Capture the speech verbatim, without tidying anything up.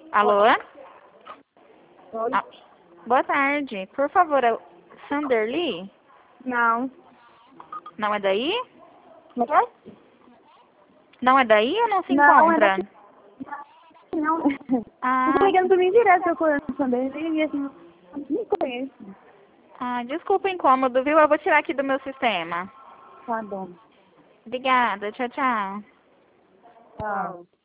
Alô? Oi? Ah, boa tarde. Por favor, é o Sanderly? Não. Não é daí? Como é? Não é daí ou não se Não, é encontra? daqui. Não. Ah, Você tá ligando pra mim direto procurando o Sanderly e assim, nem conheço. ah, desculpa o incômodo, viu? Eu vou tirar aqui do meu sistema. Tá bom. Obrigada. Tchau, tchau. Tchau.